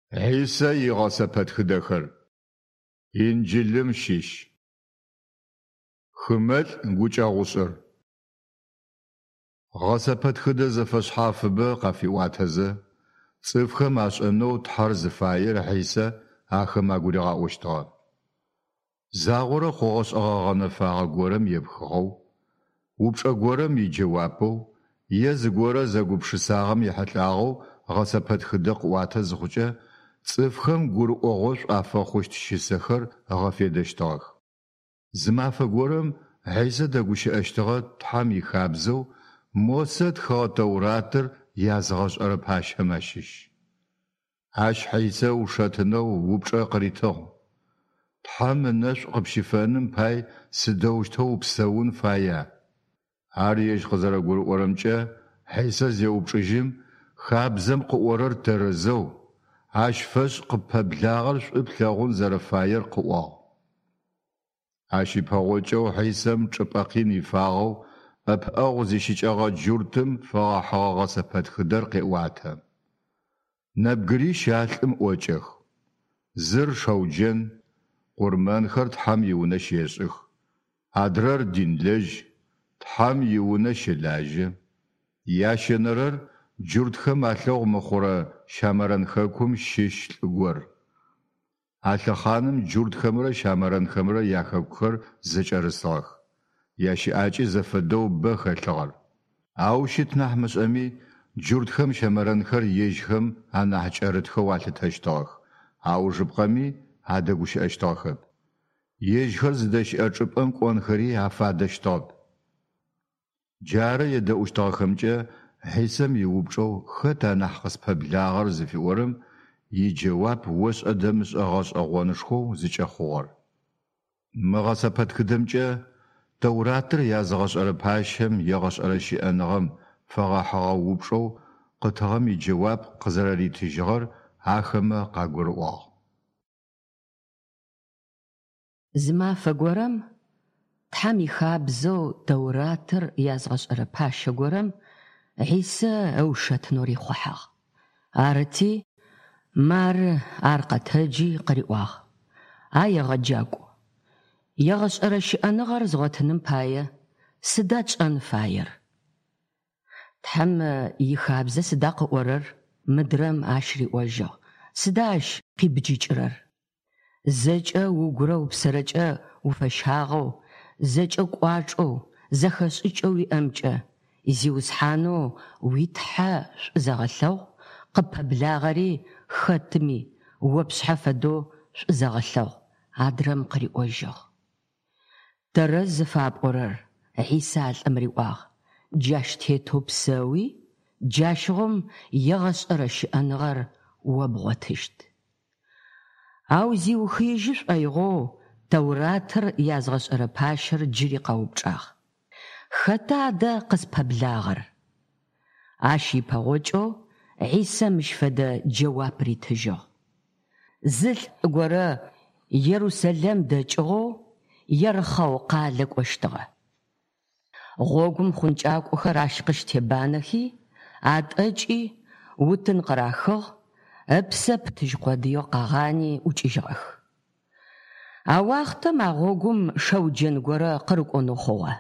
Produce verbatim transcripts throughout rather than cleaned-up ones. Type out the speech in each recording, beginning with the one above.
عيسى يغسبت خدخر إنجيلم شيش خمل نقوش أغسر غسبت خده زفشحاف به قفي واتهزه صفخه ماشأنو تحر زفاير عيسى آخم أقولي غاوشتغا زاغورة خوغش أغاغانا فاغا قورم يبخغو وبشا قورم يجوابو يز قورة زاقوبش ساغم يحتلاغو غسبت خده قواته زخوچه صفخم قور أغوش آفا خوشت شسخر غفيدشتغ زمافا قورم عيسى داقوش أشتغا تحام يخابزو موسد خاطوراتر يازغش أرباش هماشيش عاش حيسا وشاتنو وبشا قريتو تحام الناش قبشفانم باي سدوشتو بساون فايا عاريش خزر قول ورمجا حيسا زيو بشجم خابزم قورر ترزو عاش فش قببلاغر شبلاغون زرفاير قوا عاشي باوجو حيسم شباقين يفاغو أب أغزي شجاغا جورتم فاحا غسبت خدر قواتم نبغري شالم اوجخ زر شوجن قرمان خرت حم يونش يشخ ادرر دين لج حم يونش لاج ياشنرر جورت خمالو مخوره شامرن خكم شش غور اخ خانم جورت خمره شامرن خمره ياخبخر زچرساخ ياشي اجي زفدو بخلغر اوشت نحمس امي جوردخم شمرنخر يجخم انا حچرتخ والتشتاخ او جبقمي هادغوش اشتاخ يجخر زدش اچپن قونخري افادشتاب جاره يد اوشتاخمچه حسم يوبچو ختا نحقس پبلاغر زفورم يجواب وش ادمش اغاش اغونشخو زچخور مغسپت خدمچه توراتر يازغش أرباشم يغش أرشي أنغم فغاحغا وبشو قطغم يجواب قزرالي تجغر آخم قاقر واغ زما فقورم تحامي خابزو توراتر يازغش أرباش قورم عيسى أوشت نوري خوحاغ آرتي مار آرقتهجي قري واغ آيا غجاقو يغش أرشي أنغر زغتنم باية سداج أنفاير تحم يخابز سداق ورر مدرم عشري وجه سداش قيبجيجرر زجأ وقرو بسرجأ وفشاغو زجأ قواجو زخشجو ويأمجأ إزي وزحانو ويتحا زغلو قبها بلاغري ختمي وبسحفدو زغلو عدرم قري وجه ترز فاب قرر عيسى الأمري واغ جاش تيتو بساوي جاشغم يغش أرش أنغر وبغتشت أو زي وخيجش أيغو توراتر يازغش أرباشر جري قوبجاغ خطا دا قصبها بلاغر عاشي باوجو عيسى مش فدا جواب ريتجو زل قرر يروسلم دا جغو يرخو قالك واشتغى غوغم خنجاك وخراش قشتي بانخي عاد اجي وتن قراخغ ابسب تجقوديو قاغاني وجيجغخ اواخت ما غوغم شوجن غورا قرقونو خوا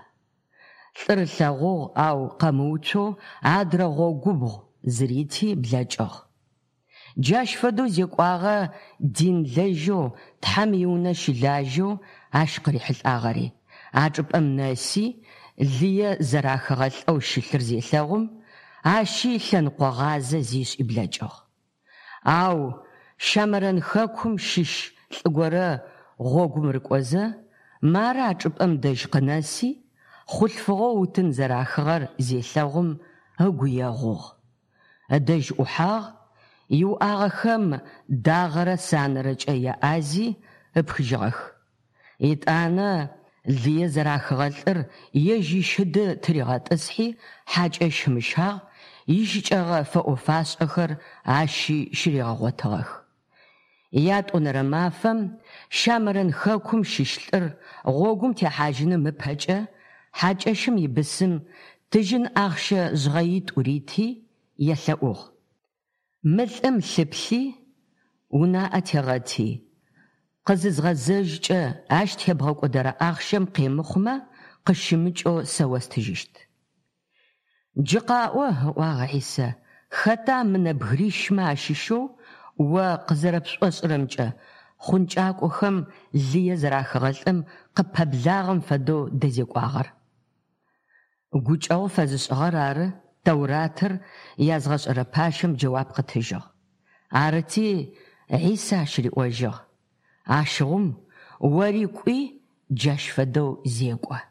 ترثاغو او قموچو عادر غوغوبو زريتي بلاجغ جاش فدو زيقواغا دين لجو تحميونا شلاجو عشقري حل آغري عجب أمناسي اللي زراخغال أو شلر زي ثاغم عاشي لنقوا غازة زيش إبلاجو أو شامران خاكم شش لقورا غوغم ركوزا مارا عجب أمداج قناسي خلفغو وتن زراخغار زي ثاغم هقويا غوغ أداج أحاغ يو آغخم داغرة سانرج أيا آزي بخجغخ إتانا اللي زراخ غلطر يجي شد تريغات أسحي حاج أش مشاغ يجي أغا فأوفاس أخر عاشي شريغ غوتغخ يات أنرمافم شامرن خاكم ششلر غوغم تي حاجن مبهجة حاج أشم يبسم تجن أغش زغيت أريتي يثأوغ مثم ثبثي унаӏэ тегъэти, къызызгъэзэжкӏэ ащ тебгъэкӏодэрэ ахъщэм къемыхъумэ, къыщымыкӏэу сэ уэстыжыщт. Джы къаӏо, ыӏуагъ Ӏисэ, хэта мы нэбгырищмэ ащыщэу уэ къызэрыпшӏошӏырэмкӏэ хъункӏакӏохэм лые зэрахэгъэлӏым къыпэблагъэм фэдэу дэзекӏуагъэр? Гукӏэгъу фэзышӏыгъэр ары, Тауратыр язгъэшӏэрэ пашэм джэуап къытыжыгъ. Арыти, Ӏисэ ащыриӏуэжыгъ. Ащыгъум, уэри кӏуи джащ фэдэу зекӏуэ.